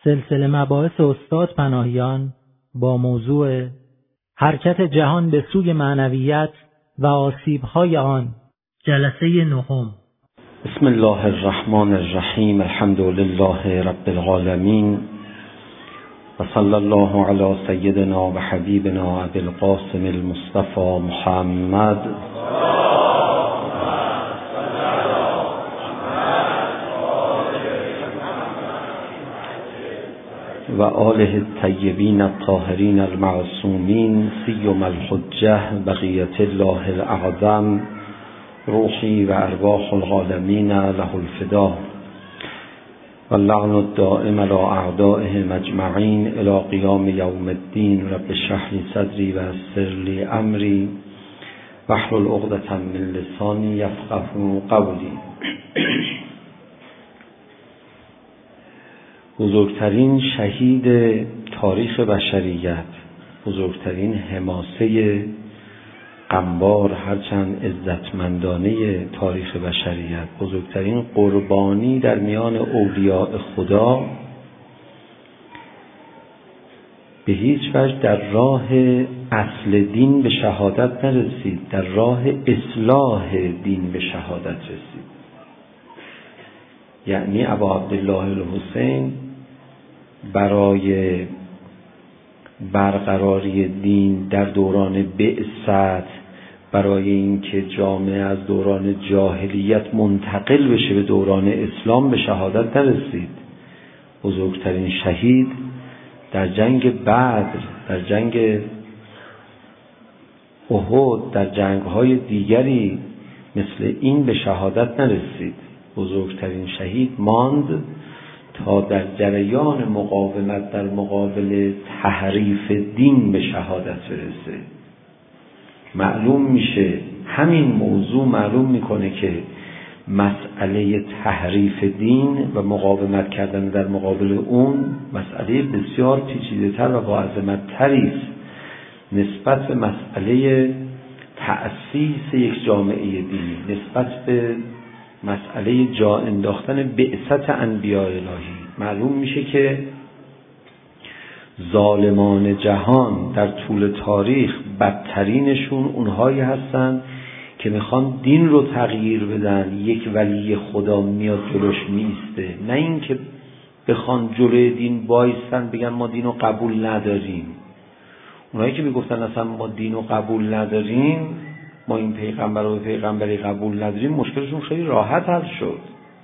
سلسله مباحث استاد پناهیان با موضوع حرکت جهان به سوی معنویت و آسیب‌های آن، جلسه نهم. بسم الله الرحمن الرحیم. الحمد لله رب العالمین و صلی الله علی سیدنا و حبیبنا ابی القاسم المصطفى محمد و آله الطیبین الطاهرین المعصومین سیم الحجة بقیة الله الاعظم روحی و ارواح العالمین له الفدا و اللعن الدائم علی اعدائهم اجمعین الی قیام یوم الدین. رب اشرح لی صدری و یسر لی امری واحلل عقدة من لسانی یفقهوا قولی. بزرگترین شهید تاریخ بشریت، بزرگترین حماسه غمبار هرچند عزتمندانه تاریخ بشریت، بزرگترین قربانی در میان اولیاء خدا، به هیچ وجه در راه اصل دین به شهادت نرسید، در راه اصلاح دین به شهادت رسید. یعنی ابا عبدالله الحسین برای برقراری دین در دوران بعثت، برای اینکه جامعه از دوران جاهلیت منتقل بشه به دوران اسلام به شهادت نرسید. بزرگترین شهید در جنگ بدر، در جنگ احد، در جنگ‌های دیگری مثل این به شهادت نرسید. بزرگترین شهید ماند تا در جریان مقاومت در مقابل تحریف دین به شهادت برسه. معلوم میشه، همین موضوع معلوم میکنه که مسئله تحریف دین و مقاومت کردن در مقابل اون مسئله بسیار پیچیده‌تر و با عظمت تری است نسبت به مسئله تأسیس یک جامعه دینی، نسبت به مسئله جا انداختن بعثت انبیاء الهی. معلوم میشه که ظالمان جهان در طول تاریخ بدترینشون اونهایی هستن که میخوان دین رو تغییر بدن. یک ولی خدا میاد جلوش میسته، نه اینکه بخوان جلوی دین بایستن بگن ما دین رو قبول نداریم. اونهایی که میگفتن اصلا ما دین رو قبول نداریم، ما این پیغمبر رو به پیغمبری قبول نداریم، مشکلشون خیلی راحت حل شد.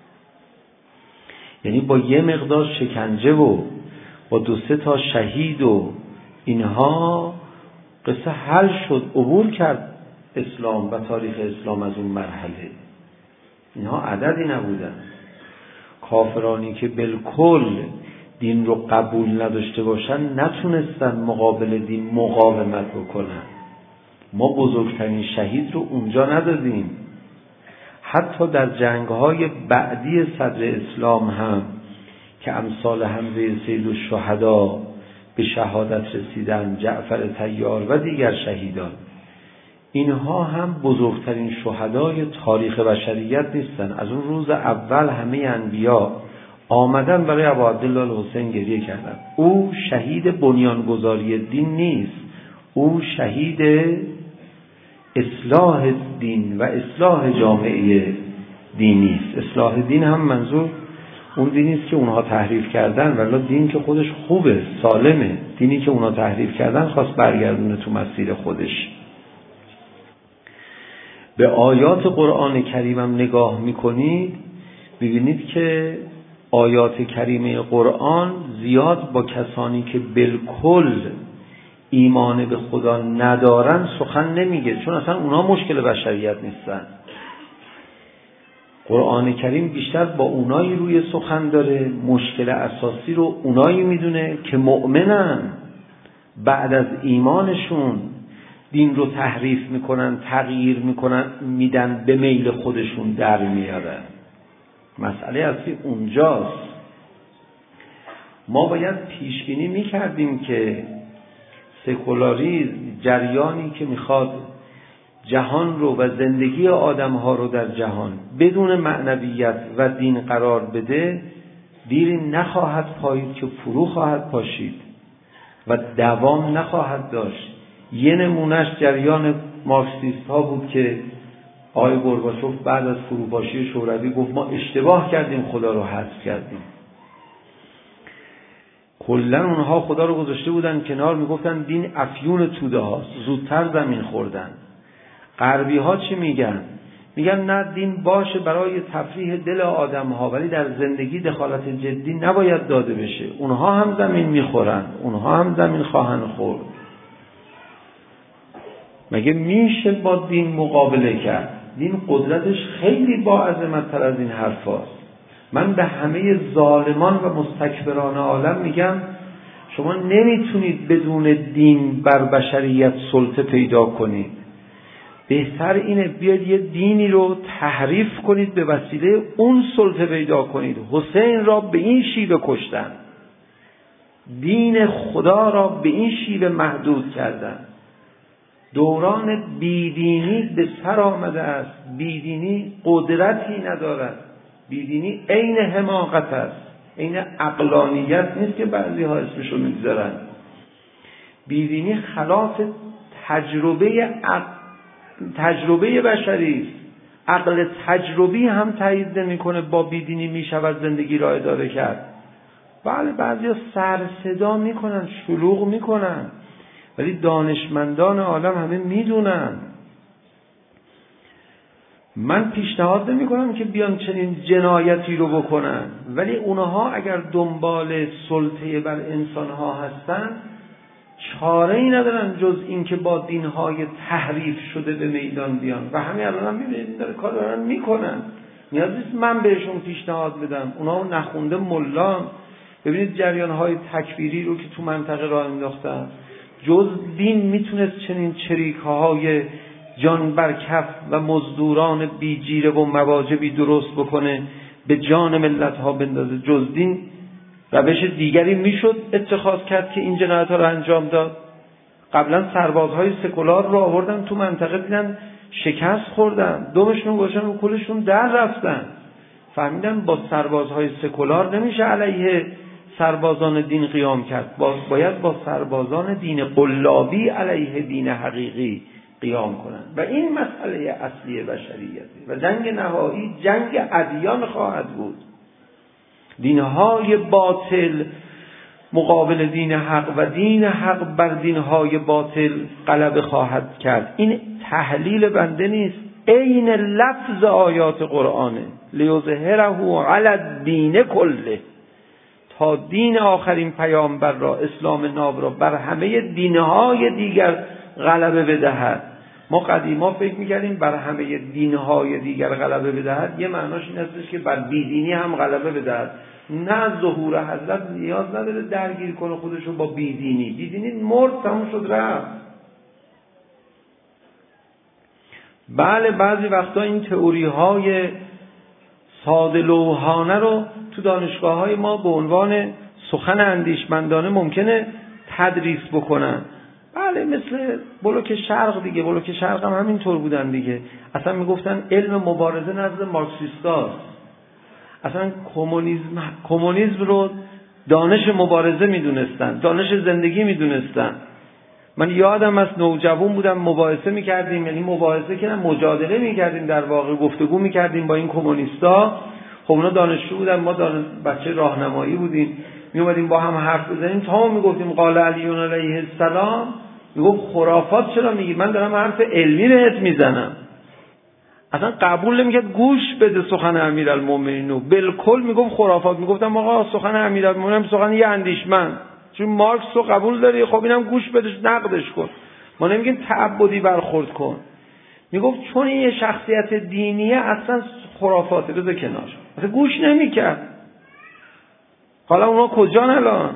یعنی با یه مقدار شکنجه و با 2-3 تا شهید و اینها قصه حل شد، عبور کرد اسلام و تاریخ اسلام از اون مرحله. اینها عددی نبودن. کافرانی که بالکل دین رو قبول نداشته باشن نتونستن مقابل دین مقاومت بکنن. ما بزرگترین شهید رو اونجا ندادیم. حتی در جنگ‌های بعدی صدر اسلام هم که امثال حمزه سید الشهدا به شهادت رسیدن، جعفر طیار و دیگر شهیدان، اینها هم بزرگترین شهدای تاریخ بشریت نیستن. از اون روز اول همه انبیا آمدن برای ابا عبدالله الحسین گریه کردن. او شهید بنیانگذاری دین نیست، او شهید اصلاح دین و اصلاح جامعه دینی است. اصلاح دین هم منظور اون دینی است که اونها تحریف کردن، ولی دین که خودش خوبه، سالمه. دینی که اونها تحریف کردن خواست برگردونه تو مسیر خودش. به آیات قرآن کریم هم نگاه میکنید، ببینید که آیات کریمه قرآن زیاد با کسانی که بالکل ایمان به خدا ندارن سخن نمیگه، چون اصلا اونا مشکل بشریت نیستن. قرآن کریم بیشتر با اونایی روی سخن داره، مشکل اساسی رو اونایی میدونه که مؤمنن، بعد از ایمانشون دین رو تحریف میکنن، تغییر میکنن، میدن به میل خودشون در میارن. مسئله اصلی اونجاست. ما باید پیش بینی میکردیم که سکولاریسم، جریانی که میخواد جهان رو و زندگی آدمها رو در جهان بدون معنویت و دین قرار بده، دیری نخواهد پایید که فرو خواهد پاشید و دوام نخواهد داشت. یه نمونهش جریان مارکسیست ها بود که آقای گورباچوف بعد از فروپاشی شوروی گفت ما اشتباه کردیم، خدا رو حذف کردیم. کلا اونها خدا رو گذاشته بودن کنار، میگفتن دین افیون توده هاست، زودتر زمین خوردن. غربی ها چی میگن؟ میگن نه، دین باشه برای تفریح دل آدم ها، ولی در زندگی دخالت جدی نباید داده بشه. اونها هم زمین میخورن، اونها هم زمین خواهند خورد. مگه میشه با دین مقابله کرد؟ دین قدرتش خیلی با عظمت تر از این حرف هاست. من به همه ظالمان و مستکبران عالم میگم شما نمیتونید بدون دین بر بشریت سلطه پیدا کنید. بهتر اینه بیاید یه دینی رو تحریف کنید، به وسیله اون سلطه پیدا کنید. حسین را به این شیوه کشتن، دین خدا را به این شیوه محدود کردن. دوران بیدینی به سر آمده است. بیدینی قدرتی ندارد. بیدینی عین حماقت است، عین عقلانیت نیست که بعضی ها اسمشو میگذارن. بیدینی خلاف تجربه بشری است. عقل تجربی هم تایید نمیکنه با بیدینی میشود زندگی را اداره کرد. بله بعضی ها سر صدا میکنن، شلوغ میکنن، ولی دانشمندان عالم همه میدونن. من پیشنهاد نمی کنم که بیان چنین جنایتی رو بکنن، ولی اونها اگر دنبال سلطه بر انسانها هستن چاره ای ندارن جز این که با دینهای تحریف شده به میدان بیان. و همین الان هم میبینید این داره کار دارن میکنن. نیاز نیست من بهشون پیشنهاد بدم، اونها نخونده ملان. ببینید جریانهای تکفیری رو که تو منطقه راه انداختن. جز دین میتونست چنین چریکهای جان برکف و مزدوران بی جیره و مواجبی درست بکنه، به جان ملت ها بندازه. جز دین روش دیگری میشد اتخاذ کرد که این جنایت ها رو انجام داد. قبلا سربازهای سکولار رو آوردن تو منطقه، دیدن شکست خوردن، دومشون گوشن و کلشون در رفتن. فهمیدن با سربازهای سکولار نمیشه علیه سربازان دین قیام کرد، باید با سربازان دین قلابی علیه دین حقیقی قیام کنند. و این مسئله اصلی بشریته و جنگ نهایی جنگ ادیان خواهد بود. دینهای باطل مقابل دین حق و دین حق بر دینهای باطل غلبه خواهد کرد. این تحلیل بنده نیست، عین لفظ آیات قرآنه. لیظهره علی الدین کله، تا دین آخرین پیامبر را، اسلام ناب را، بر همه دینهای دیگر غلبه بدهد. ما قدیما فکر می‌کردیم بر همه دینهای دیگر غلبه بدهد یه معناش این هستش که بر بیدینی هم غلبه بدهد. نه، ظهور حضرت نیاز نداره درگیر کنه خودش رو با بیدینی. بیدینی مرد، تموم شد، رفت. بله بعضی وقتا این تئوری‌های ساده لوحانه رو تو دانشگاه‌های ما به عنوان سخن اندیشمندانه ممکنه تدریس بکنن. بله مثل بلوک شرق دیگه، بلوک شرق هم همینطور بودن دیگه. اصلا میگفتن علم مبارزه نزد مارکسیستاست. اصلا کمونیسم رو دانش مبارزه میدونستن، دانش زندگی میدونستن. من یادم از نوجوان بودم مباحثه میکردیم، یعنی مباحثه که نه مجادله میکردیم، در واقع گفتگو میکردیم با این کمونیستا. خب اونا دانشجو بودن، ما بچه راهنمایی بودیم، میومدیم با هم حرف بزنیم. تا ما میگفتیم قال علی علیه السلام، میگفت خرافات چرا میگی؟ من دارم حرف علمی بهت میزنم. اصلا قبول نمیکرد گوش بده سخن امیرالمومنین رو، بالکل میگفت خرافات. میگفتم آقا سخن امیرالمومنین سخن یه اندیشمند، چون مارکس رو قبول داری، خب اینم گوش بدش، نقدش کن. ما نمیگیم تعبدی برخورد کن. میگفت چون این یه شخصیت دینیه اصلا خرافاته، بذار کنار. اصلا گوش نمیکرد. حالا اونا کجان الان؟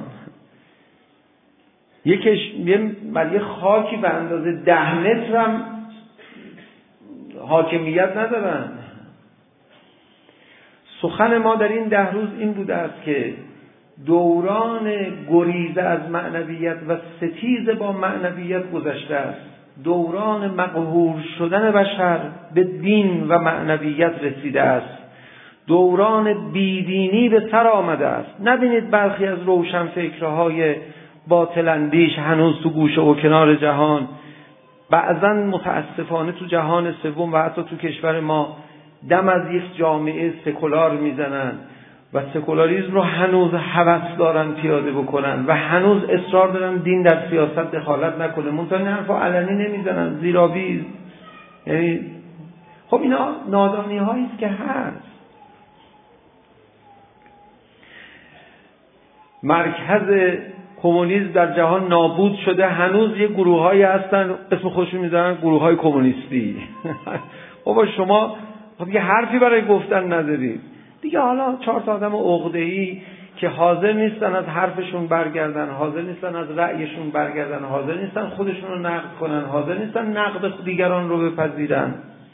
یه خاکی به اندازه 10 متر هم حاکمیت ندارن. سخن ما در این 10 روز این بوده است که دوران گریز از معنویت و ستیز با معنویت گذشته است. دوران مقهور شدن بشر به دین و معنویت رسیده است. دوران بیدینی به سر آمده است. نبینید برخی از روشنفکرهای باطل اندیش هنوز تو گوشه و کنار جهان، بعضا متاسفانه تو جهان سوم و حتی تو کشور ما دم از یک جامعه سکولار میزنن و سکولاریسم رو هنوز هوس دارن پیاده بکنن و هنوز اصرار دارن دین در سیاست دخالت نکنه. منتها این حرفا علنی نمیزنن، زیرابی. یعنی خب اینا نادانی هایی است که هست. مرکز کمونیسم در جهان نابود شده، هنوز یه گروه‌هایی هستن اسم خودشون میذارن گروه‌های کمونیستی. بابا شما خب یه حرفی برای گفتن ندارید دیگه. حالا 4 تا آدم عقده‌ای که حاضر نیستن از حرفشون برگردن، حاضر نیستن از رأیشون برگردن، حاضر نیستن خودشون رو نقد کنن، حاضر نیستن نقد دیگران رو بپذیرن.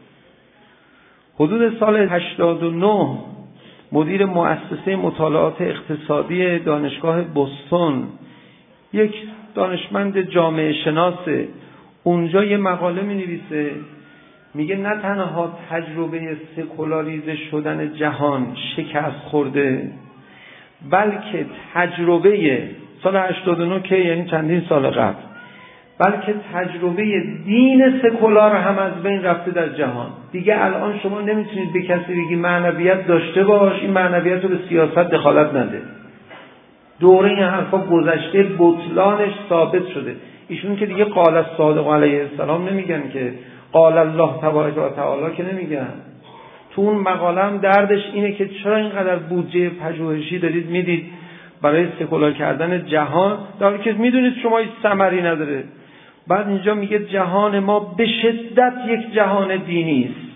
حدود سال 89 مدیر مؤسسه مطالعات اقتصادی دانشگاه بوستون، یک دانشمند جامعه شناسه، اونجا یه مقاله می نویسه، میگه نه تنها تجربه سکولاریزه شدن جهان شکست خورده، بلکه تجربه سال 89 که یعنی چندین سال قبل، بلکه تجربه دین سکولار هم از بین رفته در جهان. دیگه الان شما نمیتونید به کسی بگی معنویت داشته باش، این معنویت رو به سیاست دخالت نده. دوره این حرفا گذشته، بطلانش ثابت شده. ایشون که دیگه قال الصادق علیه السلام نمیگن که، قال الله تبارک و تعالی که نمیگن. تو اون مقاله هم دردش اینه که چرا اینقدر بودجه پژوهشی دارید میدید برای سکولار کردن جهان، در حالی که میدونید شما هیچ ثمری نداره. بعد اینجا میگه جهان ما به شدت یک جهان دینی است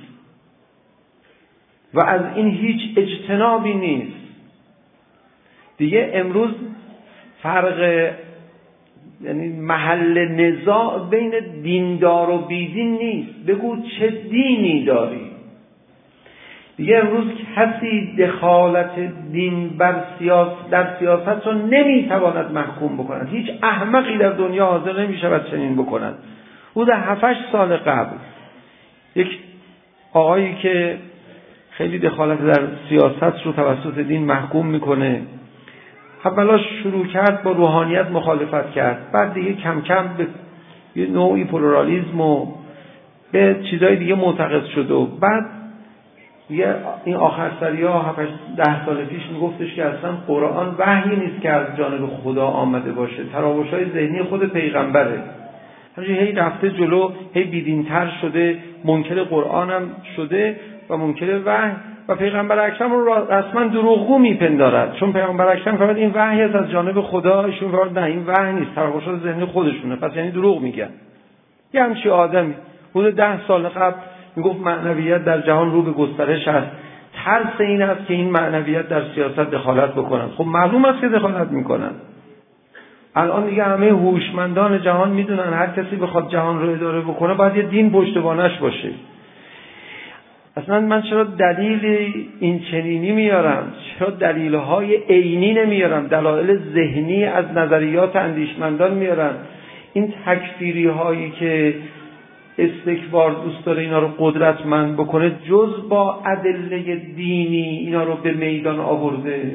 و از این هیچ اجتنابی نیست. دیگه امروز فرق، یعنی محل نزاع بین دیندار و بیدین نیست. بگو چه دینی داری. دیگه امروز کسی دخالت دین در سیاست رو نمیتواند محکوم بکند. هیچ احمقی در دنیا حاضر نمیشود چنین بکند. حدود 7-8 سال قبل یک آقایی که خیلی دخالت در سیاست رو توسط دین محکوم میکنه، اولا شروع کرد با روحانیت مخالفت کرد، بعد دیگه کم کم به یه نوعی پلورالیسم و به چیزای دیگه معتقد شد و بعد دیگه این آخر سریا 7-10 سال پیش میگفتش که اصلا قرآن وحی نیست که از جانب خدا آمده باشه، تراوش‌های ذهنی خود پیغمبره. همینجوری هی رفته جلو، هی بیدین‌تر شده، منکر قرآن هم شده و منکر وحی و پیغمبر اکرم رو رسما دروغگو میپندارد، چون پیغمبر اکرم فرمود این وحی است از جانب خدا، ایشون فرمود نه این وحی نیست، تراوش‌های ذهنی خودشونه، پس یعنی دروغ میگن. یه همچین آدمی حدود 10 سال قبل میگفت معنویت در جهان رو به گسترش است، ترس این است که این معنویت در سیاست دخالت بکنن. خب معلوم است که دخالت میکنن. الان دیگه همه هوشمندان جهان میدونن هر کسی بخواد جهان رو اداره بکنه باید یه دین پشتوانش باشه. اصلا من چرا دلیل این چنینی میارم؟ چرا دلیل‌های عینی نمیارم؟ دلایل ذهنی از نظریات اندیشمندان میارم. این تکفیری هایی که استکبار دوست داره اینا رو قدرتمند بکنه، جز با ادله دینی اینا رو به میدان آورده.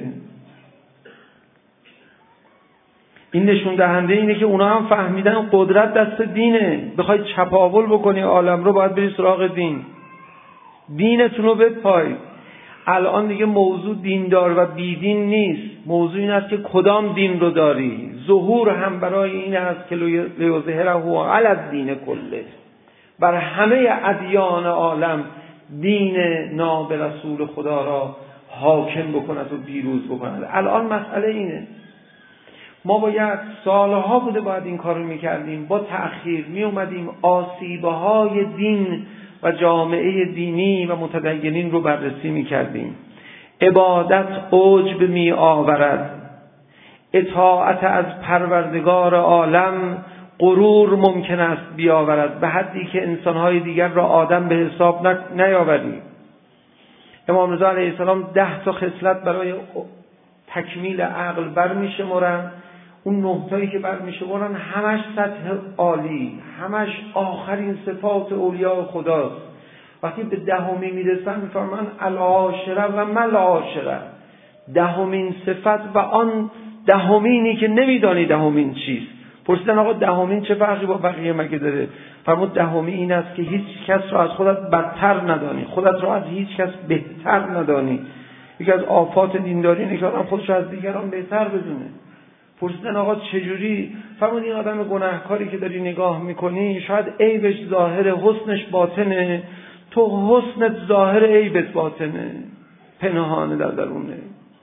این نشون دهنده اینه که اونا هم فهمیدن قدرت دست دینه. بخوای چپاول بکنی عالم رو باید بری سراغ دین، دینتون رو بپای. الان دیگه موضوع دیندار و بیدین نیست، موضوع این است که کدام دین رو داری. ظهور هم برای این است که لیظهره علی الدین کله، بر همه ادیان عالم دین ناب رسول خدا را حاکم بکند و پیروز بکند. الان مسئله اینه. ما باید سالها بوده باید این کار رو میکردیم، با تأخیر میومدیم آسیبهای دین و جامعه دینی و متدینین رو بررسی میکردیم. عبادت عجب می آورد، اطاعت از پروردگار عالم غرور ممکن است بیاورد، به حدی که انسانهای دیگر را آدم به حساب نیاوری. امام رضا علیه السلام 10 تا خصلت برای تکمیل عقل برمیشمارن. اون 9 تایی که برمیشمارن همش سطح عالی، همش آخرین صفات اولیاء خداست. وقتی به دهمی میرسن میفرمان العاشره و مل عاشره، دهمین صفت و آن دهمینی که نمیدانی دهمین چیست. پرسیدن آقا دهمین چه فرقی با بقیه مگه داره؟ فرمود دهمین این است که هیچ کس را از خودت بدتر ندانی، خودت را از هیچ کس بهتر ندانی. یکی از آفات دینداری اینه که آدم خودش را از دیگران بهتر بدونه. پرسیدن آقا چجوری؟ فرمود این آدم گناهکاری که داری نگاه میکنی شاید عیبش ظاهره، حسنش باطنه، تو حسنت ظاهر، عیبت باطنه، پنهانه در درونه.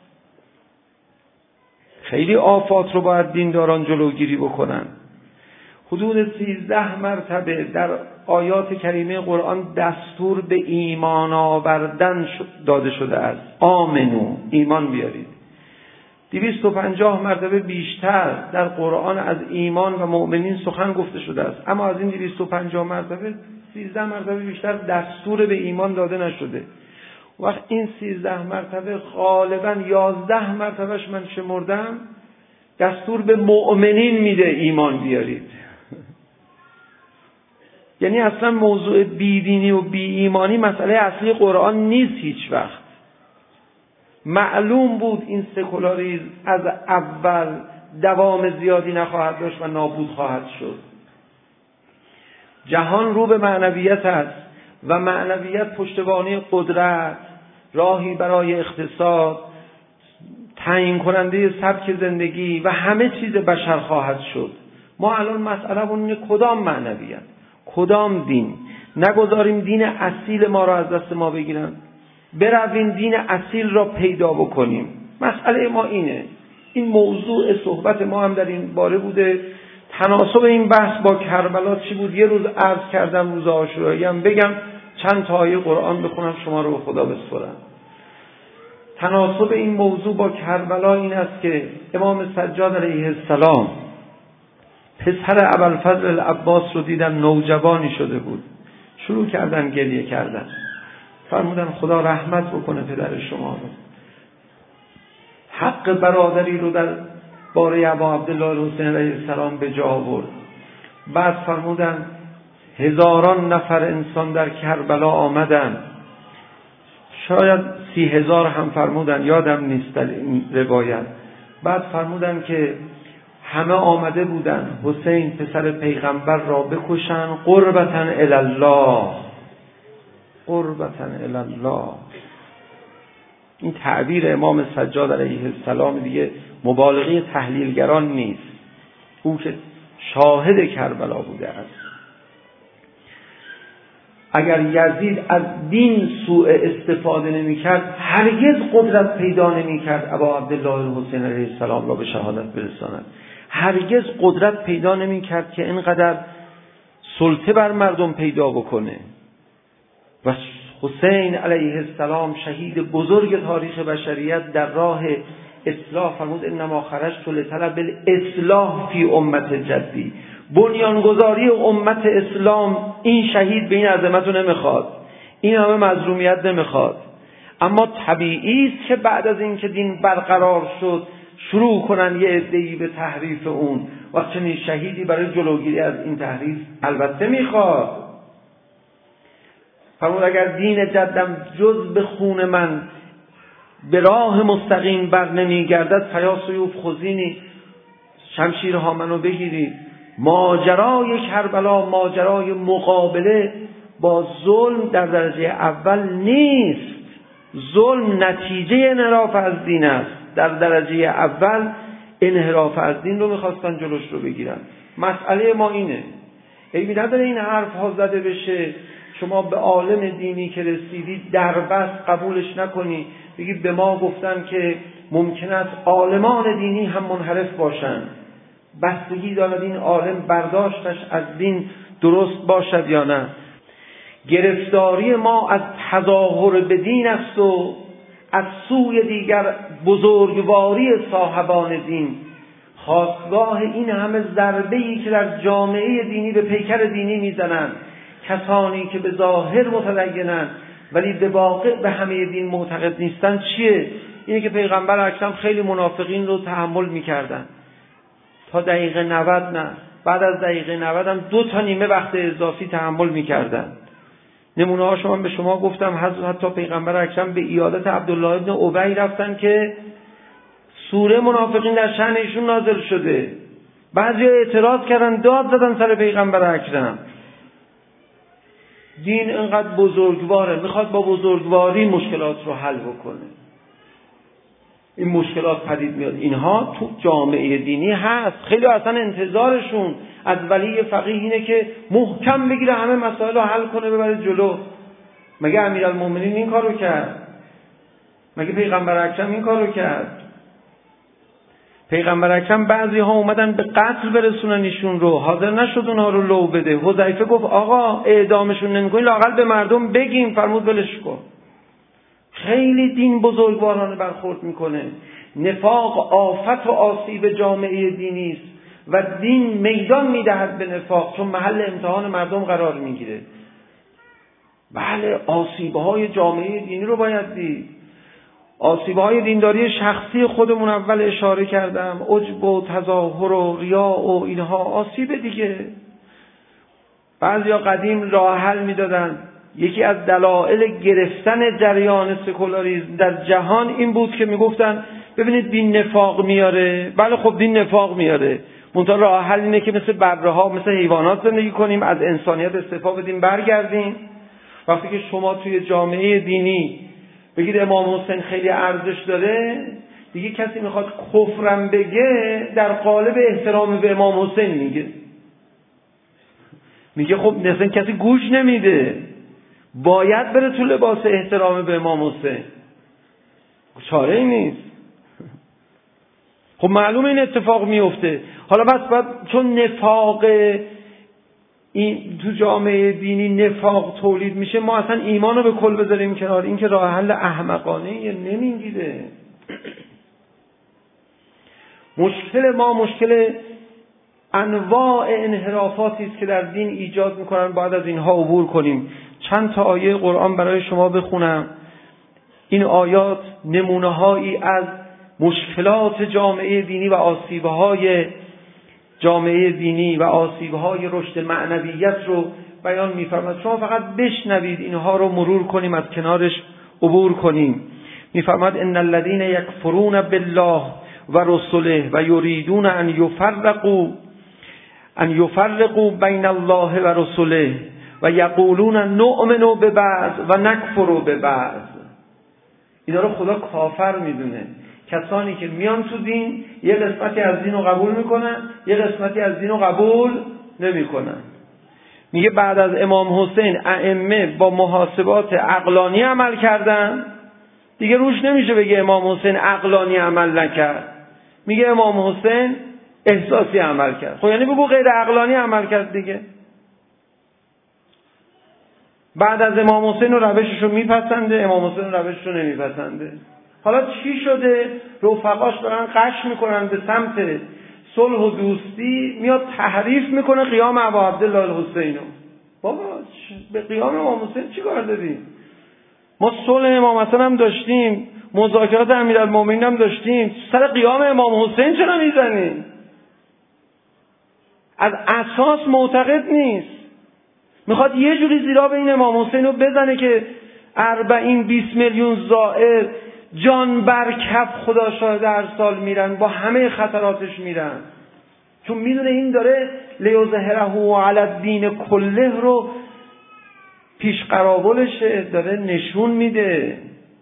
خیلی آفات رو باید دینداران جلوگیری بکنن. حدود 13 مرتبه در آیات کریمه قرآن دستور به ایمان آوردن داده شده است. آمنو، ایمان بیارید. 250 مرتبه بیشتر در قرآن از ایمان و مؤمنین سخن گفته شده است، اما از این 250 مرتبه 13 مرتبه بیشتر دستور به ایمان داده نشده. وقت این 13 مرتبه غالبا 11 مرتبهش من شمردم دستور به مؤمنین میده ایمان بیارید. یعنی اصلا موضوع بیدینی و بی ایمانی مسئله اصلی قرآن نیست هیچ وقت. معلوم بود این سکولاریسم از اول دوام زیادی نخواهد داشت و نابود خواهد شد. جهان رو به معنویت است و معنویت پشتوانه قدرت، راهی برای اقتصاد، تعیین کننده سبک زندگی و همه چیز بشر خواهد شد. ما الان مسئله اینه کدام معنویت، کدام دین. نگذاریم دین اصیل ما را از دست ما بگیرن، برویم دین اصیل را پیدا بکنیم. مسئله ما اینه. این موضوع صحبت ما هم در این باره بوده. تناسب این بحث با کربلا چی بود؟ یه روز عرض کردم، روز عاشورایی هم بگم چند تا آیه قرآن بخونم شما رو به خدا بسپارم. تناسب این موضوع با کربلا این است که امام سجاد علیه السلام پسر ابوالفضل العباس رو دیدن نوجوانی شده بود، شروع کردن گریه کردن. فرمودن خدا رحمت بکنه پدر شما رو، حق برادری رو در باره ابا عبدالله الحسین علیه السلام به جا آورد. بعد فرمودن هزاران نفر انسان در کربلا آمدن، شاید 30,000 هم فرمودن، یادم نیست در این روایت. بعد فرمودن که همه آمده بودن حسین پسر پیغمبر را بکشن قربتاً الالله، قربتاً الالله. این تعبیر امام سجاد علیه السلام دیگه مبالغه تحلیلگران نیست، او که شاهد کربلا بوده است. اگر یزید از دین سوء استفاده نمی کرد هرگز قدرت پیدا نمی کرد ابا عبدالله الحسین علیه السلام را به شهادت برساند. هرگز قدرت پیدا نمی کرد که اینقدر سلطه بر مردم پیدا بکنه. و حسین علیه السلام شهید بزرگ تاریخ بشریت در راه اصلاح فرمود انما خرجت لطلب الاصلاح فی امت جدی. بنیانگذاری امت اسلام این شهید به این عظمت رو نمیخواد، این همه مظلومیت نمیخواد. اما طبیعی است که بعد از این که دین برقرار شد شروع کنن یه عده‌ای به تحریف اون. وقت چنین شهیدی برای جلوگیری از این تحریف البته میخواد. فرمود اگر دین جدم جز به خون من به راه مستقیم بر نمیگردد فیا سیوف خذینی، شمشیرها منو بگیرید. ماجرای کربلا ماجرای مقابله با ظلم در درجه اول نیست. ظلم نتیجه انحراف از دین است. در درجه اول انحراف از دین رو میخواستن جلوش رو بگیرن. مسئله ما اینه، عیبی نداره این حرف ها زده بشه، شما به عالم دینی که رسیدید دربست قبولش نکنی، بگید به ما گفتن که ممکن است عالمان دینی هم منحرف باشن، بستگی دارد این عالم برداشتش از دین درست باشد یا نه. گرفتاری ما از تظاهر به دین است و از سوی دیگر بزرگواری صاحبان دین. خاستگاه این همه ضربه‌ای که در جامعه دینی به پیکر دینی میزنند کسانی که به ظاهر متدینند ولی به واقع به همه دین معتقد نیستن چیه؟ اینه که پیغمبر اکرم خیلی منافقین رو تحمل میکردن تا دقیقه 90 نه، بعد از دقیقه 90 هم 2 تا نیمه وقت اضافی تحمل میکردن. نمونه هاشو من به شما گفتم. حتی پیغمبر اکرم به عیادت عبدالله ابن ابی رفتن که سوره منافقین در شأن ایشون نازل شده. بعضی اعتراض کردن، داد زدن سر پیغمبر اکرم. دین اینقدر بزرگواره، میخواد با بزرگواری مشکلات رو حل بکنه. این مشکلات پدید میاد. اینها تو جامعه دینی هست. خیلی اصلا انتظارشون از ولی فقیه اینه که محکم بگیره همه مسائل رو حل کنه ببره جلو. مگه امیرالمومنین این کارو کرد؟ مگه پیغمبر اکرم این کارو کرد؟ پیغمبر اکرم بعضی ها اومدن به قتل برسونن ایشون رو، حاضر نشد اونها رو لو بده. حذیفه گفت آقا اعدامشون نمی‌کنین لااقل به مردم بگیم. فرمود ولش کن. خیلی دین بزرگوارانه برخورد میکنه. نفاق آفت و آسیب جامعه دینی است و دین میدان میدهد به نفاق، چون محل امتحان مردم قرار میگیره. بله آسیب‌های جامعه دینی رو باید دید. آسیب‌های دینداری شخصی خودمون اول اشاره کردم، عجب و تظاهر و ریاء و اینها آسیب دیگه. بعضیا قدیم راه حل میدادن. یکی از دلایل گرفتن جریان سکولاریسم در جهان این بود که میگفتن ببینید دین نفاق میاره. بله خب دین نفاق میاره، منتها راه حل اینه که مثل بره‌ها مثل حیوانات زندگی کنیم، از انسانیت استعفا بدیم، برگردیم. وقتی که شما توی جامعه دینی بگید امام حسین خیلی ارزش داره، دیگه کسی میخواد کفرم بگه در قالب احترام به امام حسین میگه خب مثلا کسی گوش نمیده، باید بره تو لباس احترام به امام حسین، چاره ای نیست. خب معلومه این اتفاق میفته. حالا بس چون نفاق این تو جامعه دینی نفاق تولید میشه، ما اصلا ایمان رو به کل بذاریم کنار. این که راه حل احمقانه نمیگیره. مشکل ما مشکل انواع انحرافاتی است که در دین ایجاد میکنن. باید از اینها عبور کنیم. چند تا آیه قرآن برای شما بخونم. این آیات نمونه‌هایی از مشکلات جامعه دینی و آسیب‌های جامعه دینی و آسیب‌های رشد معنویت رو بیان می‌فرماید. شما فقط بشنوید، اینها رو مرور کنیم، از کنارش عبور کنیم. می‌فرماید ان الذين يكفرون بالله و رسله و یریدون ان یفرقوا بین الله و رسله و یقولون نؤمن ببعض و نکفر ببعض. اینا رو خدا کافر میدونه. کسانی که میان تو دین یه قسمتی از دین رو قبول میکنن، یه قسمتی از دین رو قبول نمیکنن. میگه بعد از امام حسین ائمه با محاسبات عقلانی عمل کردن، دیگه روش نمیشه بگه امام حسین عقلانی عمل نکرد. میگه امام حسین احساسی عمل کرد. خب یعنی بگو غیر عقلانی عمل کرد دیگه. بعد از امام حسین رو روشش رو میپسنده، امام حسین رو روشش رو نمیپسنده. حالا چی شده؟ رفقاش دارن قش میکنن به سمت صلح و دوستی، میاد تحریف میکنه قیام ابا عبدالله الحسینو. بابا به قیام امام حسین چی کار داریم؟ ما صلح امام حسن هم داشتیم، مذاکرات امیرالمومنین هم داشتیم، سر قیام امام حسین چرا میزنیم؟ از اساس معتقد نیست، میخواد یه جوری زیرا به این امام حسین رو بزنه که 40-20 میلیون زائر جان بر کف خدا شاهد هر سال میرن، با همه خطراتش میرن، چون میدونه این داره لیظهره علی الدین کله رو پیش قراولشه، داره نشون میده.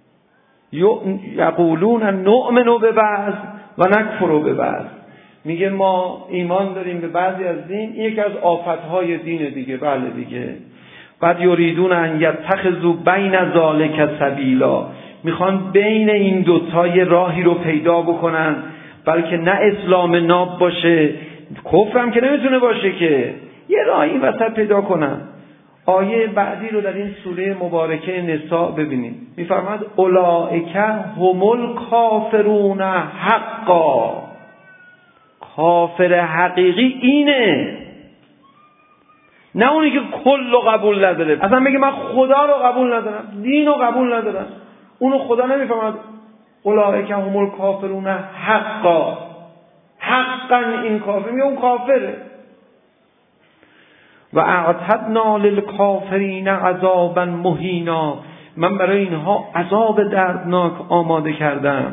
یقولون نؤمن ببعض و نکفر ببعض. میگه ما ایمان داریم به بعضی از دین، این یکی از آفتهای دین دیگه. بله دیگه. بعد یریدون ان یتخذوا بین ذالک سبیلا، میخوان بین این دوتا یه راهی رو پیدا بکنن، بلکه نه اسلام ناب باشه، کفرم که نمیتونه باشه، که یه راهی وسط پیدا کنن. آیه بعدی رو در این سوره مبارکه نساء ببینید. میفرماد اولئک هم الکافرون حقا. کافر حقیقی اینه، نه اونی که کل رو قبول نداره. اصلا میگه من خدا رو قبول ندارم، دین رو قبول ندارم، اونو خدا نمیفهمد. اولئک هم الکافرون حقا. حقا این کافر، میگه اون کافره. و اعتدنا للکافرین عذابا مهینا، من برای اینها عذاب دردناک آماده کردم.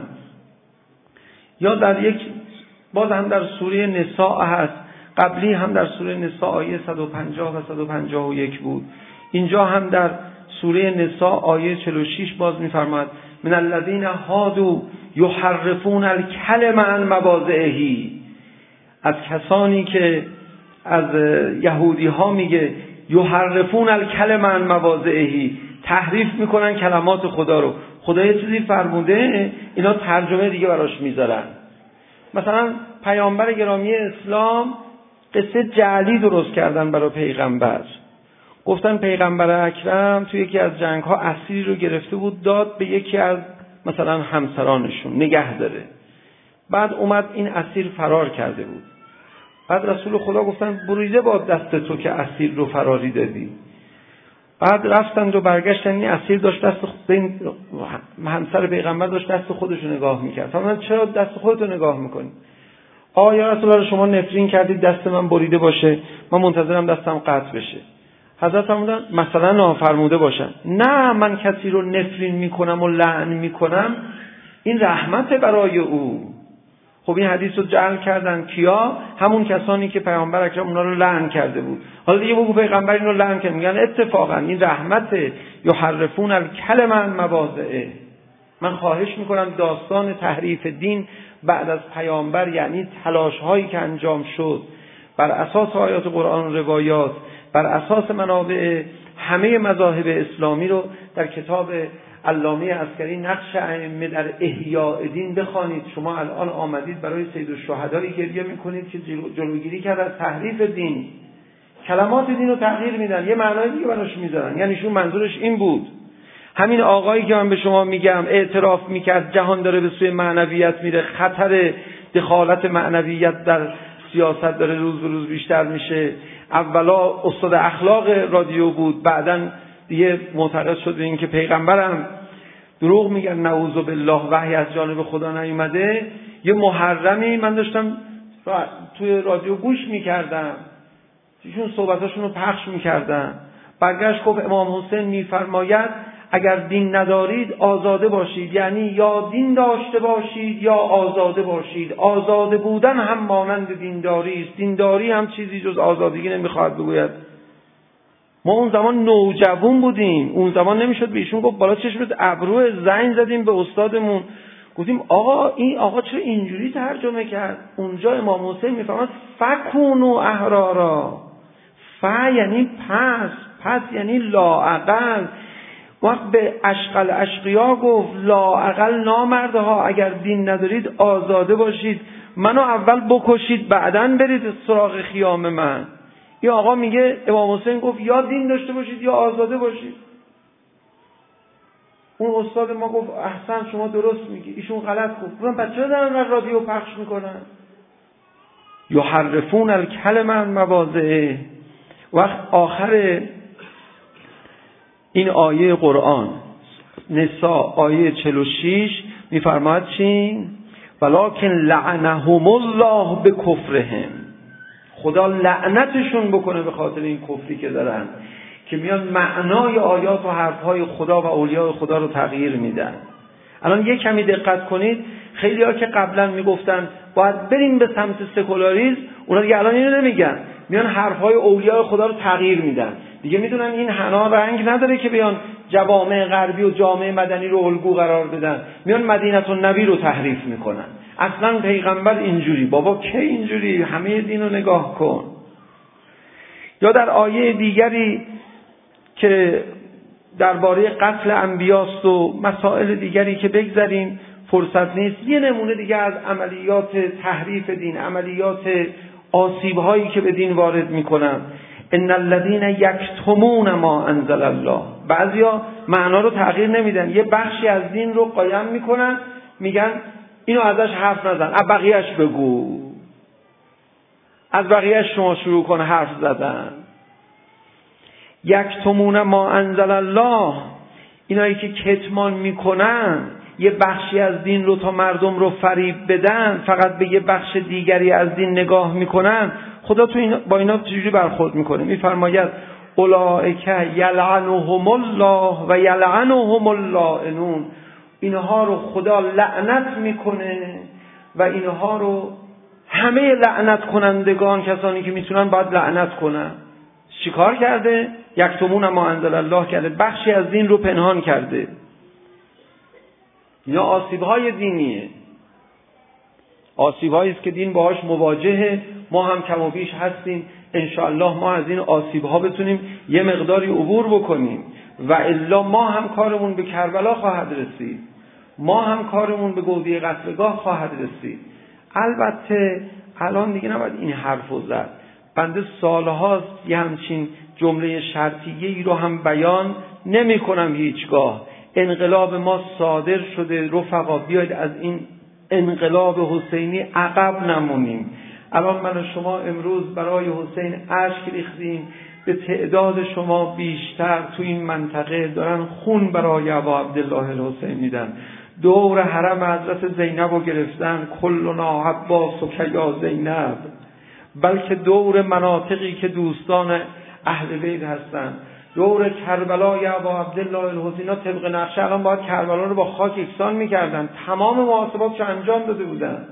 یا در یک باز هم در سوره نساء هست، قبلی هم در سوره نساء آیه 150 و 151 بود، اینجا هم در سوره نساء آیه 46 باز می‌فرماید من الذین هادوا یحرفون الکلم عن مواضعه، از کسانی که از یهودی ها میگه یحرفون الکلم عن مواضعه، تحریف میکنن کلمات خدا رو. خدا یه چیزی فرموده اینا ترجمه دیگه براش میذارن. مثلا پیامبر گرامی اسلام قصه جعلی درست کردن برای پیغمبر. گفتن پیغمبر اکرم توی یکی از جنگ ها اسیری رو گرفته بود، داد به یکی از مثلا همسرانشون نگه داره. بعد اومد این اسیر فرار کرده بود. بعد رسول خدا گفتن بریده با دست تو که اسیر رو فراری دادی. بعد رفتن و برگشتن، این اسیر داشت دست این همسر پیغمبر داشت دست خودش رو نگاه میکرد. فرمودن چرا دست خودت رو نگاه میکنی؟ آیا رسول الله شما نفرین کردید دست من بریده باشه؟ من منتظرم دستم قطع بشه. حضرت فرمودن مثلا نافرموده باشن. نه، من کسی رو نفرین میکنم و لعن میکنم، این رحمت برای او. خب این حدیث رو جعل کردن کیا؟ همون کسانی که پیامبر اکرم اونا رو لعن کرده بود. حالا دیگه بگو پیغمبر این رو لعن کرد، میگن اتفاقا این رحمت. یحرفون الکلم عن مواضعه. من خواهش میکنم داستان تحریف دین بعد از پیامبر، یعنی تلاش هایی که انجام شد بر اساس آیات قرآن و روایات، بر اساس منابع همه مذاهب اسلامی رو در کتاب علامه عسکری نقش ائمه در احیاء دین بخوانید. شما الان آمدید برای سید الشهدایی گریه میکنید که جلوگیری کرد از تحریف دین، کلمات دین رو تغییر میدن، یه معنای دیگه براش میذارن. یعنی شون منظورش این بود. همین آقایی که من به شما میگم اعتراف میکرد جهان داره به سوی معنویت میره، خطر دخالت معنویت در سیاست داره روز به روز بیشتر میشه. اولا استاد اخلاق رادیو بود، بعداً دیگه معتقد شد به این که پیغمبرم دروغ میگن، نعوذ بالله، وحی از جانب خدا نیومده. یه محرمی من داشتم توی رادیو گوش میکردم، ایشون صحبتاشون رو پخش میکردن. برگشت گفت امام حسین میفرماید اگر دین ندارید آزاده باشید، یعنی یا دین داشته باشید یا آزاده باشید. آزاده بودن هم مانند دینداری است، دینداری هم چیزی جز آزادگی نمیخواهد بگوید. ما اون زمان نوجوان بودیم، اون زمان نمیشد به ایشون گفت بالا چشمت ابرو، زنگ زدیم به استادمون گفتیم آقا این آقا چرا اینجوری ترجمه کرد؟ اونجا امام حسین میفهمد فکونوا احرارا. ف یعنی پس یعنی لااقل. وقت به اشقل اشقیا گفت لااقل نامردها اگر دین ندارید آزاده باشید، منو اول بکشید بعدن برید سراغ خیام من. این آقا میگه امام حسین گفت یا دین داشته باشید یا آزاده باشید. اون استاد ما گفت احسن شما درست میگی، ایشون غلط گفت. من بچه‌ها دارن رادیو پخش میکنن. یحرفون الکلم عن مواضعه. وقت آخر این آیه قرآن نساء آیه 46 میفرماید چی؟ ولکن لعنهم الله بکفرهم. خدا لعنتشون بکنه به خاطر این کفری که دارن، که میان معنای آیات و حرفهای خدا و اولیاء خدا رو تغییر میدن. الان یک کمی دقت کنید، خیلی ها که قبلا میگفتن باید بریم به سمت سکولاریسم، اونا دیگه الان اینو نمیگن، میان حرفهای اولیاء خدا رو تغییر میدن. دیگه میدونن این حنا رنگ نداره که بیان جوامع غربی و جامعه مدنی رو الگو قرار بدن، میان مدینه النبی رو تحریف میکنن. اصلا پیغمبر اینجوری، بابا کی اینجوری؟ همه دین رو نگاه کن. یا در آیه دیگری که درباره قتل انبیاست و مسائل دیگری که بگذاریم فرصت نیست، یه نمونه دیگه از عملیات تحریف دین، عملیات آسیب‌هایی که به دین وارد میکنن. ان الذين یکتمون ما انزل الله. بعضیا معنا رو تغییر نمیدن، یه بخشی از دین رو قایم میکنن، میگن اینو ازش حرف نزن، از بقیه‌اش بگو، از بقیه‌اش شما شروع کن حرف زدن. یکتمون ما انزل الله، اینایی که کتمان میکنن یه بخشی از دین رو تا مردم رو فریب بدن، فقط به یه بخش دیگری از دین نگاه میکنن، خدا با اینا چجوری برخورد میکنه؟ میفرماید اولئک یلعنهم الله و یلعنهم اللائنون، اینها رو خدا لعنت میکنه و اینها رو همه لعنت کنندگان، کسانی که میتونن باید لعنت کنن. چیکار کرده؟ یکتمون ما انزل الله کرده، بخشی از دین رو پنهان کرده. اینا آسیب‌های دینیه، آسیب‌هایی است که دین باهاش مواجهه. ما هم کم و بیش هستیم، انشاءالله ما از این آسیب‌ها بتونیم یه مقداری عبور بکنیم و الا ما هم کارمون به کربلا خواهد رسید، ما هم کارمون به گودی قتلگاه خواهد رسید. البته الان دیگه نباید این حرفو زد. بنده سالهاست یه همچین جمله شرطیه‌ای رو هم بیان نمی کنم هیچگاه. انقلاب ما صادر شده، رفقا بیاید از این انقلاب حسینی عقب نمونیم. الان من و شما امروز برای حسین اشک ریختیم، به تعداد شما بیشتر تو این منطقه دارن خون برای ابا عبدالله الحسین میدن. دور حرم حضرت زینب رو گرفتن، کلنا عباس و یا زینب، بلکه دور مناطقی که دوستان اهل بیت هستن، دور کربلای ابا عبدالله الحسین. طبق نقشه الان باید کربلا رو با خاک یکسان میکردن، تمام محاسباتش انجام داده بودن.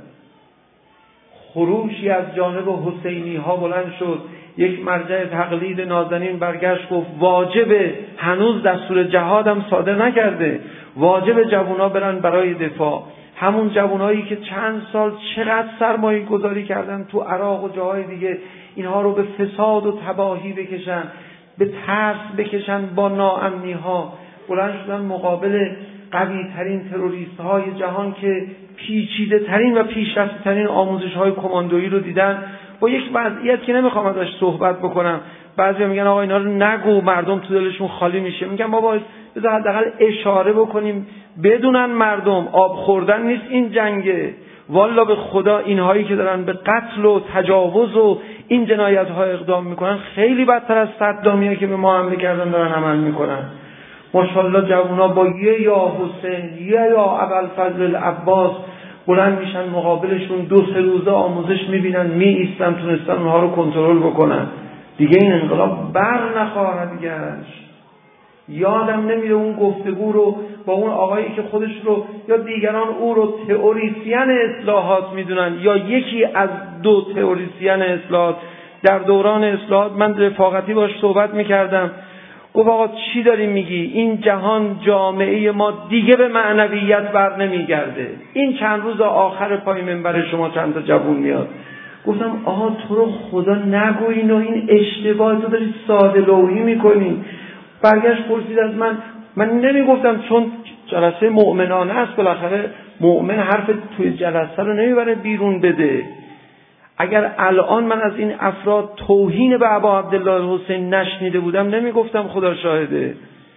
خروشی از جانب حسینی ها بلند شد، یک مرجع تقلید نازنین برگشت گفت واجبه، هنوز دستور جهاد هم صادر نکرده، واجب جوونا برن برای دفاع. همون جوانایی که چند سال چقدر سرمایه گذاری کردن تو عراق و جاهای دیگه، اینها رو به فساد و تباهی بکشن، به ترس بکشن با ناامنی ها، بلند شدن مقابل قوی ترین تروریست های جهان که پیچیده ترین و پیشرفته ترین آموزش های کماندویی رو دیدن، با یک وضعیت که نمیخوام ازش صحبت بکنم. بعضیا میگن آقا اینا رو نگو، مردم تو دلشون خالی میشه. میگم بابا بذار حداقل اشاره بکنیم بدونن مردم آب خوردن نیست این جنگه. والا به خدا اینهایی که دارن به قتل و تجاوز و این جنایت ها اقدام میکنن خیلی بدتر از صدامیه که به ما حمله کردن دارن عمل میکنن. ماشاءالله جوونا با یه یا حسین یا ابوالفضل العباس بلند میشن مقابلشون، 2-3 روزه آموزش میبینن، میایستن، تونستن اونها رو کنترل بکنن. دیگه این انقلاب بر نخواهد گشت. یادم نمیره اون گفتگو رو با اون آقایی که خودش رو یا دیگران او رو تئوریسین اصلاحات میدونن یا یکی از 2 تئوریسین اصلاحات، در دوران اصلاحات من رفاقتی باش صحبت میکردم، گفت آقا چی داری میگی؟ این جهان جامعه ما دیگه به معنویت بر نمیگرده. این چند روز آخر پای منبر شما چند تا جوون میاد. گفتم آها تو رو خدا نگو اینو، این اشتباه، تو داری ساده لوحی میکنی. برگشت پرسید از من نمیگفتم چون جلسه مؤمنانه است، بالاخره مؤمن حرف توی جلسه رو نمیبره بیرون بده. اگر الان من از این افراد توهین به ابا عبدالله الحسین نشنیده بودم نمیگفتم، خدا شاهده.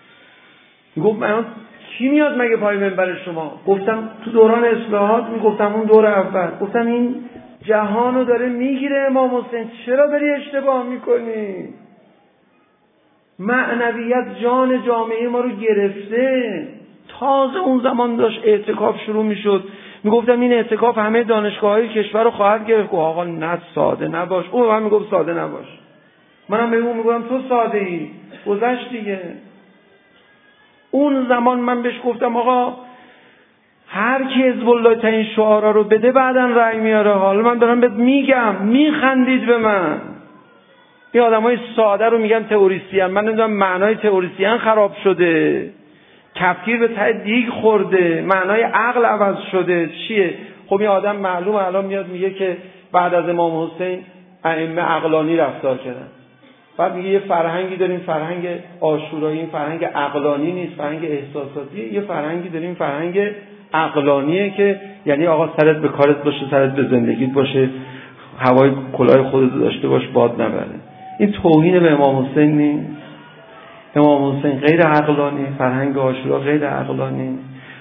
گفت من کی میاد مگه پای منبر شما؟ گفتم تو دوران اصلاحات میگفتم، اون دور اول گفتم این جهانو داره میگیره امام حسین، چرا داری اشتباه میکنی؟ معنویت جان جامعه ما رو گرفته. تازه اون زمان داشت اعتکاف شروع میشد، میگفتم این اعتکاف همه دانشگاه‌های کشور رو خواهد گرفت. گفت آقا نه ساده نباش. اون هم میگفت ساده نباش. منم به اون میگم تو ساده ای. گذشت دیگه. اون زمان من بهش گفتم آقا هر کی حزب الله تا این شعارا رو بده بعداً رأی میاره. حالا من دارم بهت میگم، میخندید به من. این آدمای ساده رو میگن تئوریسین. من نمیدونم معنای تئوریسین خراب شده، کفگیر به ته دیگ خورده، معنای عقل عوض شده. چیه؟ خب این آدم معلومه الان میاد میگه که بعد از امام حسین ائمه عقلانی رفتار کردن. بعد میگه یه فرهنگی داریم، فرهنگ عاشورایی، این فرهنگ عقلانی نیست، فرهنگ احساساتیه. یه فرهنگی داریم، فرهنگ عقلانیه که یعنی آقا سرت به کارت باشه، سرت به زندگیت باشه، هوای کلاه خودت داشته باش، باد نبره. این توهین به امام حسین نیست. امام حسین غیر عقلانی، فرهنگ عاشورا غیر عقلانی.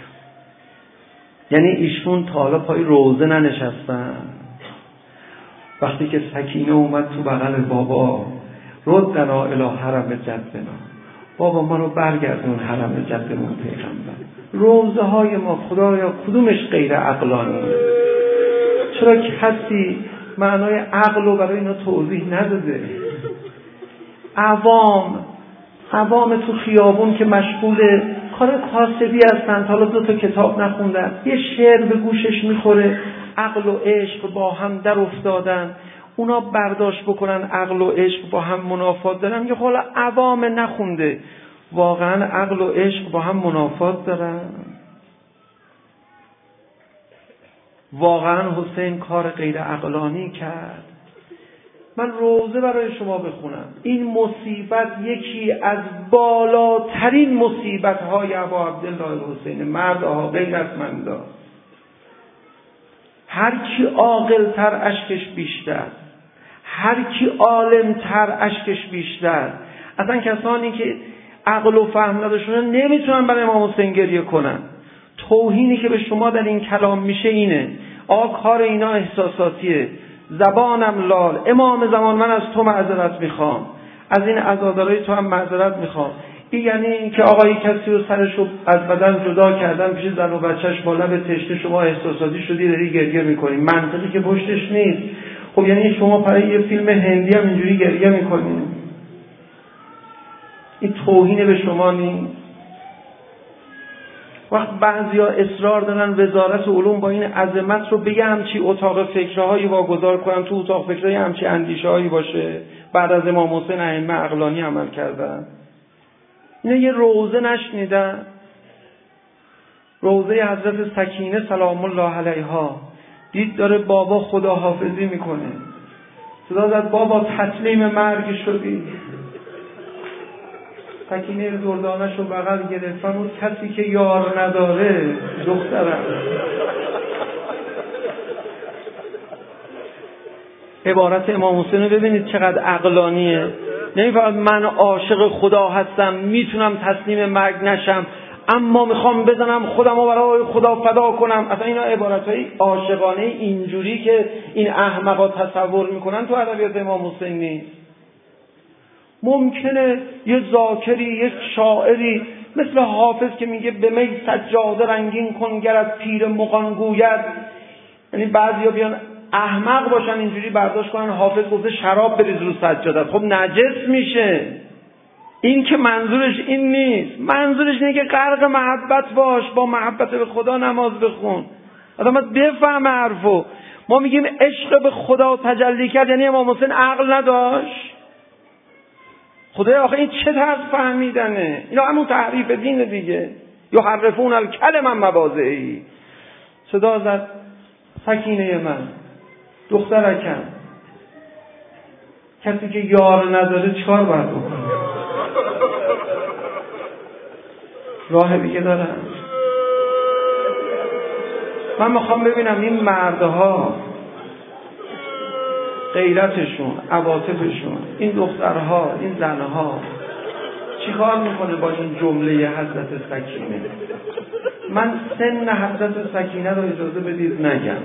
یعنی ایشون تا حالا پای روزه ننشستن. وقتی که سکینه اومد تو بغل بابا، ردنا الی حرم جدنا، بابا ما رو برگردون حرم جدمون پیغمبر. روزه های ما خدایا کدومش غیر عقلانی؟ چرا کسی معنای عقل رو برای اینا توضیح نداده؟ عوام تو خیابون که مشغول کار کاسبی هستن، حالا 2 تا کتاب نخوندن، یه شعر به گوشش میخوره، عقل و عشق با هم در افتادن، اونا برداشت بکنن عقل و عشق با هم منافات دارن. که حالا عوام نخونده واقعا عقل و عشق با هم منافات دارن؟ واقعا حسین کار غیر عقلانی کرد؟ من روزه برای شما بخونم. این مصیبت یکی از بالاترین مصیبت‌های ابا عبدالله الحسین، مردها غیر از مندا. هر کی عاقل‌تر اشکش بیشتر، هر کی عالم‌تر اشکش بیشتر. اصلا کسانی که عقل و فهم نداشتن نمیتونن برای امام حسین گریه کنن. توهینی که به شما در این کلام میشه اینه، کار اینا احساساتیه، زبانم لال، امام زمان من از تو معذرت میخوام، از این عزادارای تو هم معذرت میخوام. این یعنی این که آقای کسی رو سرشو از بدن جدا کردن پیش زن و بچهش با لب تشنه شما احساساتی شدی داری گریه میکنی، منطقی که پشتش نیست. خب یعنی شما برای یه فیلم هندی هم اینجوری گریه میکنید؟ این توهین به شما نیست؟ وقت بعضیا اصرار دارن وزارت علوم با این عظمت رو بگه همچی اتاق فکرهایی واگذار کنن، تو اتاق فکرهایی همچی اندیشه‌هایی باشه. بعد از امام حسین ائمه عقلانی عمل کردن. اینا یه روزه نشنیدن؟ روزه حضرت سکینه سلام الله علیها، دید داره بابا خداحافظی میکنه، صدا زد بابا تسلیم مرگ شدی. سکینه دردانش رو بغل گرفت، فرمود کسی که یار نداره دخترم. عبارت امام حسین رو ببینید چقدر عقلانیه. نمی‌فهمد من عاشق خدا هستم، میتونم تسلیم مرگ نشم، اما میخوام بزنم خودم رو برای خدا فدا کنم. اصلا اینا عبارتهای عاشقانه اینجوری که این احمقا تصور میکنن تو ادبیات امام حسین نیست. ممکنه یه ذاکری، یک شاعری مثل حافظ که میگه به می سجاده رنگین کن گر از پیر مغان گوید، یعنی بعضیا بیان احمق باشن اینجوری برداشت کنن حافظ گفته شراب بریز رو سجاده، خب نجس میشه. این که منظورش این نیست، منظورش اینه که غرق محبت باش، با محبت به خدا نماز بخون. آدم باید بفهم حرفو. ما میگیم عشق به خدا تجلی کرد، یعنی امام حسین عقل نداشت؟ خدای آخه این چه طرز فهمیدنه؟ اینا همون تحریف دین دیگه. یحرفون الکلم عن مواضعه. صدا زد سکینه من، دخترکم، کسی که یار نداره چیکار باید بکنه؟ راه دیگه دارن؟ من میخوام ببینم این مردها غیرتشون، عواطفشون، این دخترها، این زنها چیکار میکنه با این جمله حضرت سکینه. من سن حضرت سکینه رو اجازه بدید نگم.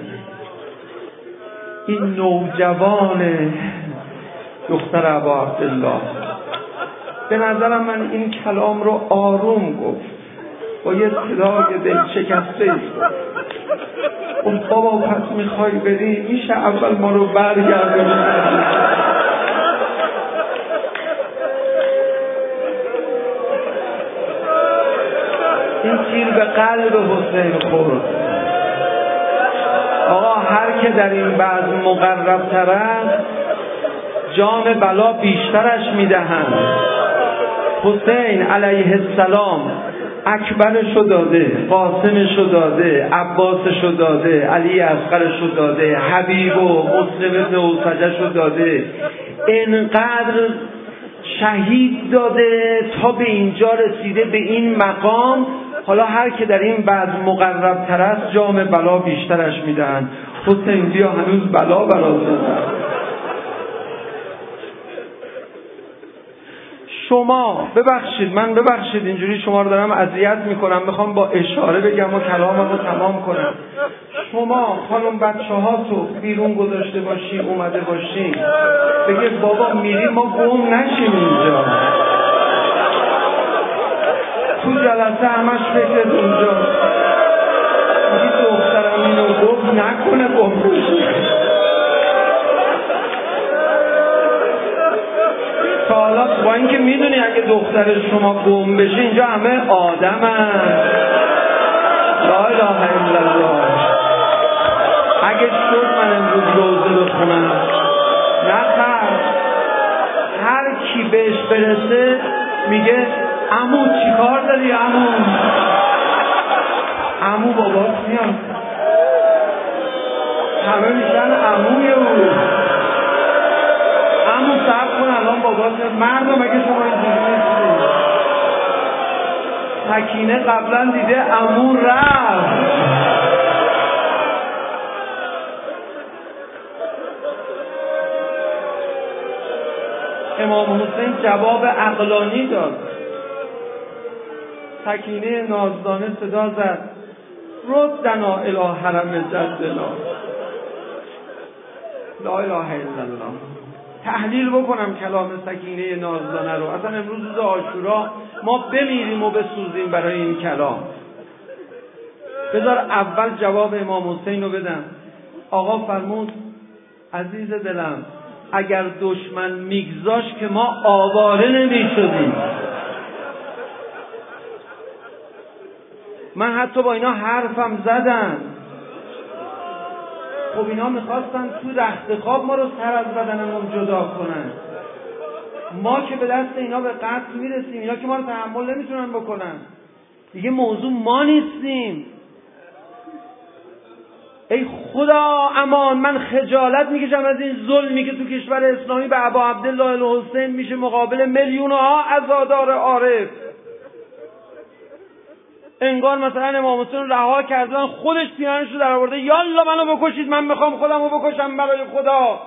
این نوجوان دختر ابا عبدالله به نظرم من این کلام رو آروم گفت، با یه صدای دل شکسته اون بابا پس میخوای بری میشه اول ما رو برگردونی. این تیر به قلب حسین خورد. آقا هر که در این بعض مقرب تر است جام بلا بیشترش میدهند. حسین علیه السلام اکبرشو داده، قاسمشو داده، عباسشو داده، علی اصغرشو داده، حبیب و مسلم ابن اوسجشو داده، انقدر شهید داده تا به اینجا رسیده به این مقام. حالا هر که در این بعض مقرب تر است جام بلا بیشترش میدهند. حسین بیا هنوز بلا برازنده. شما ببخشید اینجوری شما رو دارم اذیت میکنم، میخوام با اشاره بگم و کلامم رو تمام کنم. شما خانم بچه ها تو بیرون گذاشته باشی اومده باشی بگه بابا میری ما گم نشیم اینجا. تو جلسه همش فکر اونجا میگی دخترم اینو گفت نکنه گفت تا حالا با اینکه میدونی اگه دختر شما گم بشه اینجا همه آدمن. لا اله الا الله. اگه شد من امروز روزه بخونم نخیر، هر کی بهش برسه میگه عمو چی کار داری عمو؟ عمو بابات میاد، همه میشن عموی او. عمو صبر کن الان بابات میاد. مردم اگه شما اینجوری نیستید، سکینه قبلا دیده عمو رفت. امام حسین جواب عقلانی داد. سکینه نازدانه صدا زد ردنا الی حرم جدنا. لا اله الا الله. تحلیل بکنم کلام سکینه نازدانه رو. اصلا امروز روز عاشورا ما بمیریم و بسوزیم برای این کلام. بذار اول جواب امام حسین رو بدم. آقا فرمود عزیز دلم اگر دشمن میگذاشت که ما آواره نمیشدیم. من حتی با اینا حرفم زدم. خب اینا میخواستن تو رخت خواب ما رو سر از بدنمون جدا کنن. ما که به دست اینا به قتل میرسیم، اینا که ما رو تحمل نمیتونن بکنن. دیگه موضوع ما نیستیم. ای خدا امان، من خجالت میکشم از این ظلمی که تو کشور اسلامی به ابا عبدالله الحسین میشه مقابل میلیون‌ها عزادار عارف. انگار مثلا امام حسین رو رها کردن، خودش پیانش رو در آورده یالا منو بکشید، من میخوام خودم رو بکشم برای خدا.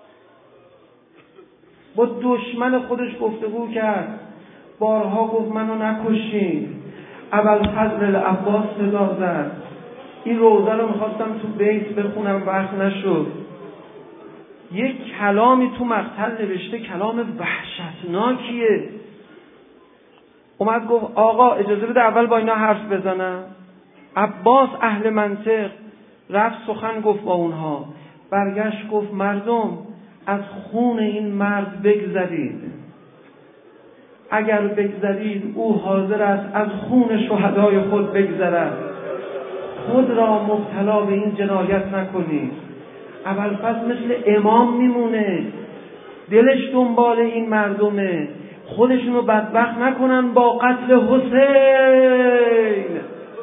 با دشمن خودش گفتگو کرد، بارها گفت منو نکشید. ابوالفضل العباس صدا زد. این روزه رو میخواستم تو بیت بخونم وقت نشد. یک کلامی تو مقتل نوشته، کلام وحشتناکیه. اومد گفت آقا اجازه بده اول با اینا حرف بزنم. عباس اهل منطق رفت سخن گفت با اونها. برگشت گفت مردم از خون این مرد بگذرید. اگر بگذرید او حاضر است از خون شهدای خود بگذرد. خود را مبتلا به این جنایت نکنید. ابوالفضل مثل امام میمونه، دلش دنبال این مردمه، خودشونو بدبخت نکنن با قتل حسین.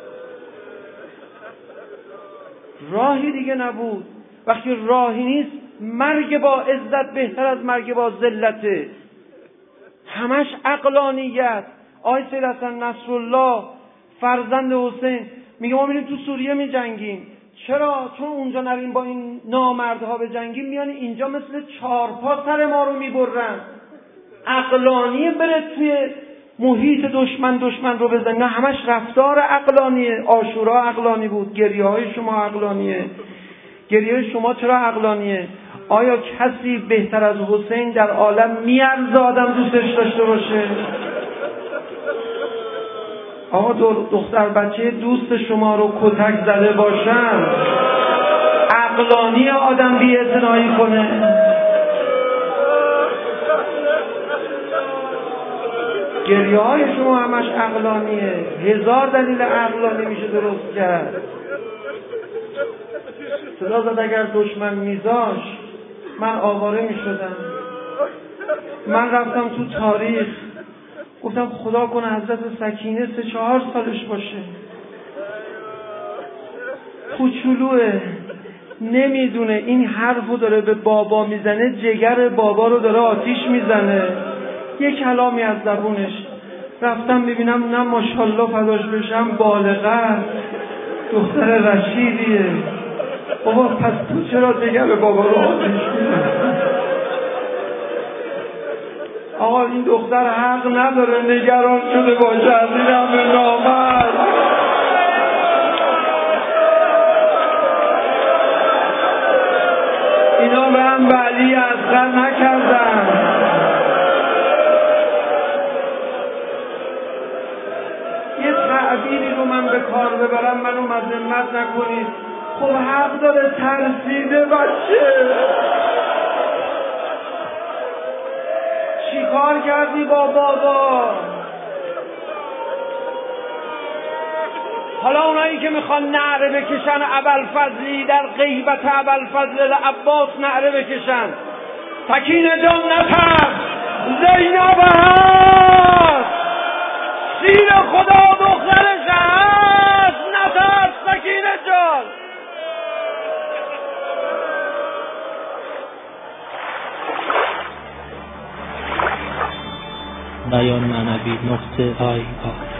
راهی دیگه نبود. وقتی راهی نیست، مرگ با عزت بهتر از مرگ با ذلته. همش عقلانیت. آقای سید حسن نصرالله فرزند حسین میگه ما میریم تو سوریه میجنگیم. چرا؟ چون اونجا نریم با این نامردها بجنگیم میان اینجا مثل چارپا سر ما رو میبرن. عقلانیه بره توی محیط دشمن رو بزنه. نه همش رفتار عقلانیه. عاشورا عقلانی بود، گریه های شما عقلانیه. گریه شما چرا عقلانیه؟ آیا کسی بهتر از حسین در عالم میارزه آدم دوستش داشته باشه؟ آقا دختر بچه دوست شما رو کتک زده باشن، عقلانی آدم بی‌اعتنایی کنه؟ گریه های شما همش عقلانیه. 1000 دلیل عقلانی میشه درست کرد. صدا زد اگر دشمن میذاش من آواره میشدم. من رفتم تو تاریخ گفتم خدا کنه حضرت سکینه 3-4 سالش باشه، کوچولوه، نمیدونه این حرفو داره به بابا میزنه، جگر بابا رو داره آتیش میزنه. یه کلامی از زبونش رفتم ببینم، نه ماشاءالله فداش بشم، بالغه، دختر رشیدیه. بابا پس تو چرا جگر بابا رو آتیش میزنه؟ آقا این دختر حق نداره نگران شده باشه از این همه نامرد. اینا به هم ولی اصغر نکردن. صحبت نکنید. خب حق داره، ترسیده بچه. چی کار کردی با بابا؟ حالا اونایی که میخوان نعره بکشن ابوالفضلی در غیبت ابوالفضل عباس نعره بکشن سکینه جان نترس، زینب هست، شیر خدا دخترش هست، نترس سکینه جان. بیان معنوی نقطه آی